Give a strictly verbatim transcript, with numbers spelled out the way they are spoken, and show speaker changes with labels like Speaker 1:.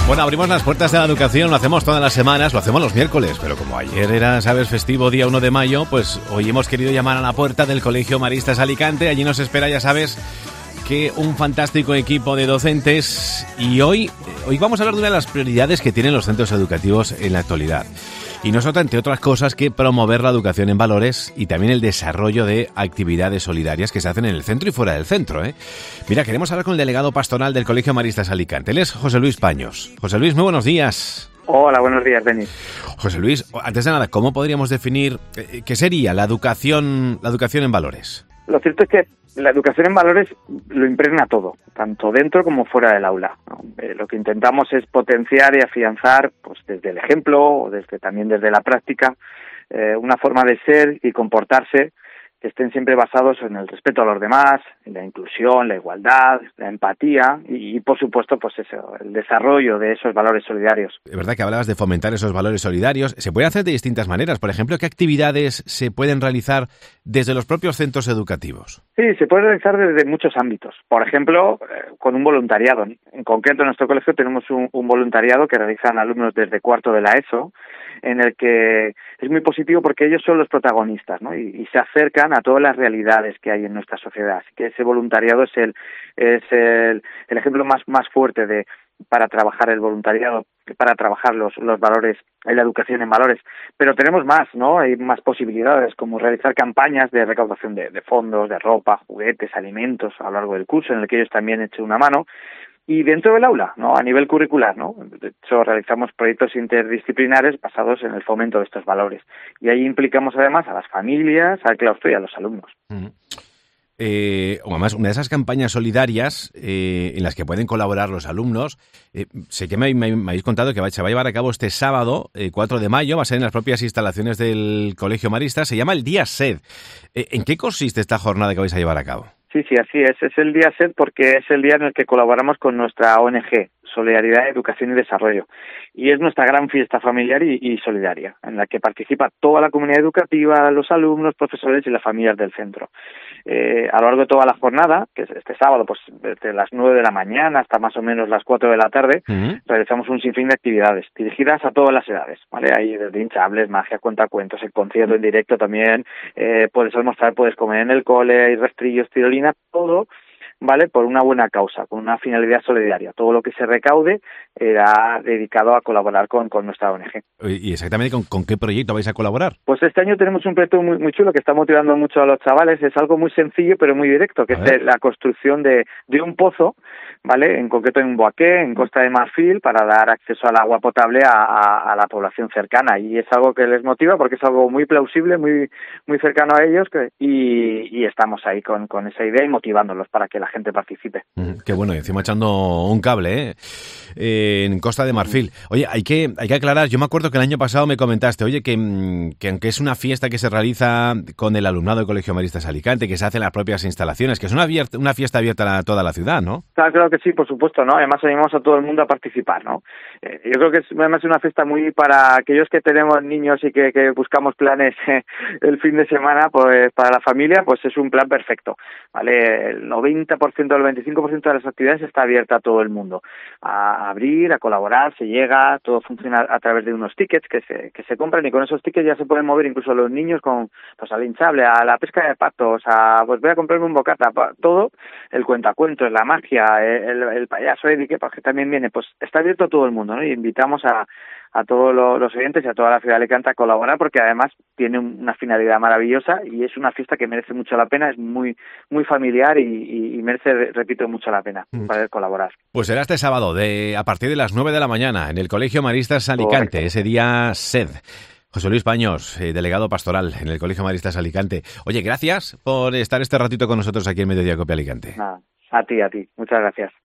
Speaker 1: Bueno, abrimos las puertas de la educación, lo hacemos todas las semanas, lo hacemos los miércoles, pero como ayer era, sabes, festivo día uno de mayo, pues hoy hemos querido llamar a la puerta del Colegio Maristas Alicante. Allí nos espera, ya sabes, que un fantástico equipo de docentes, y hoy, hoy vamos a hablar de una de las prioridades que tienen los centros educativos en la actualidad. Y no es otra, entre otras cosas, que promover la educación en valores y también el desarrollo de actividades solidarias que se hacen en el centro y fuera del centro, ¿eh? Mira, queremos hablar con el delegado pastoral del Colegio Maristas Alicante. Él es José Luis Paños. José Luis, muy buenos días.
Speaker 2: Hola, buenos días, Denis.
Speaker 1: José Luis, antes de nada, ¿cómo podríamos definir eh, qué sería la educación, la educación en valores?
Speaker 2: Lo cierto es que la educación en valores lo impregna todo, tanto dentro como fuera del aula, ¿no? Eh, lo que intentamos es potenciar y afianzar, pues desde el ejemplo o desde también desde la práctica, eh, una forma de ser y comportarse que estén siempre basados en el respeto a los demás, en la inclusión, la igualdad, la empatía y, y por supuesto, pues eso, el desarrollo de esos valores solidarios.
Speaker 1: Es verdad que hablabas de fomentar esos valores solidarios. Se puede hacer de distintas maneras. Por ejemplo, ¿qué actividades se pueden realizar desde los propios centros educativos?
Speaker 2: Sí, se puede realizar desde muchos ámbitos. Por ejemplo, eh, con un voluntariado. En concreto, en nuestro colegio tenemos un, un voluntariado que realizan alumnos desde cuarto de la ESO, en el que es muy positivo porque ellos son los protagonistas, ¿no? Y, y se acercan a todas las realidades que hay en nuestra sociedad. Así que ese voluntariado es el es el, el ejemplo más más fuerte de para trabajar el voluntariado, para trabajar los los valores, la educación en valores. Pero tenemos más, ¿no? Hay más posibilidades, como realizar campañas de recaudación de, de fondos, de ropa, juguetes, alimentos a lo largo del curso, en el que ellos también echen una mano. Y dentro del aula, ¿no? A nivel curricular, ¿no? De hecho, realizamos proyectos interdisciplinares basados en el fomento de estos valores. Y ahí implicamos además a las familias, al claustro y a los alumnos.
Speaker 1: Mm. Eh, o además, una de esas campañas solidarias eh, en las que pueden colaborar los alumnos, eh, sé que me, me, me habéis contado que se va a llevar a cabo este sábado, eh, cuatro de mayo, va a ser en las propias instalaciones del Colegio Maristas, se llama el Día S E D. Eh, ¿En qué consiste esta jornada que vais a llevar a cabo?
Speaker 2: Sí, sí, así es. Es el Día S E D porque es el día en el que colaboramos con nuestra O N Ge, Solidaridad, Educación y Desarrollo. Y es nuestra gran fiesta familiar y, y solidaria, en la que participa toda la comunidad educativa, los alumnos, profesores y las familias del centro. Eh, a lo largo de toda la jornada, que es este sábado, pues desde las nueve de la mañana hasta más o menos las cuatro de la tarde, uh-huh. realizamos un sinfín de actividades dirigidas a todas las edades, ¿vale? Hay desde hinchables, magia, cuentacuentos, el concierto en directo también, eh, puedes almorzar, puedes comer en el cole, hay rastrillos, tirolina, todo, ¿vale? Por una buena causa, con una finalidad solidaria. Todo lo que se recaude era dedicado a colaborar con, con nuestra O N Ge.
Speaker 1: ¿Y exactamente con, con qué proyecto vais a colaborar?
Speaker 2: Pues este año tenemos un proyecto muy, muy chulo que está motivando mucho a los chavales. Es algo muy sencillo pero muy directo, que es la construcción de, de un pozo, ¿vale? En concreto en Boaqué, en Costa de Marfil, para dar acceso al agua potable a, a, a la población cercana. Y es algo que les motiva porque es algo muy plausible, muy muy cercano a ellos, que, y, y estamos ahí con, con esa idea y motivándolos para que la gente participe.
Speaker 1: Mm, qué bueno, y encima echando un cable, ¿eh? Eh, en Costa de Marfil. Oye, hay que hay que aclarar, yo me acuerdo que el año pasado me comentaste, oye, que, que aunque es una fiesta que se realiza con el alumnado del Colegio Maristas Alicante, que se hace en las propias instalaciones, que es una, abierta, una fiesta abierta a toda la ciudad, ¿no?
Speaker 2: Claro, claro que sí, por supuesto, ¿no? Además animamos a todo el mundo a participar, ¿no? Eh, yo creo que es además una fiesta muy para aquellos que tenemos niños y que, que buscamos planes eh, el fin de semana, pues para la familia, pues es un plan perfecto, ¿vale? El noventa por ciento, el veinticinco por ciento de las actividades está abierta a todo el mundo, a abrir, a colaborar, se llega, todo funciona a través de unos tickets que se que se compran y con esos tickets ya se pueden mover incluso los niños con pues al hinchable, a la pesca de patos, a pues voy a comprarme un bocata, todo, el cuentacuentos, la magia, el, el payaso Eddie, que también viene, pues está abierto a todo el mundo, ¿no? Y invitamos a a todos los oyentes y a toda la ciudad de Alicante a colaborar porque además tiene una finalidad maravillosa y es una fiesta que merece mucho la pena, es muy muy familiar y, y, y merece, repito, mucho la pena mm. poder colaborar.
Speaker 1: Pues será este sábado de a partir de las nueve de la mañana en el Colegio Maristas Alicante, correcto. Ese día S E D. José Luis Paños, eh, delegado pastoral en el Colegio Maristas Alicante. Oye, gracias por estar este ratito con nosotros aquí en Mediodía Cope Alicante.
Speaker 2: Nada, a ti, a ti. Muchas gracias.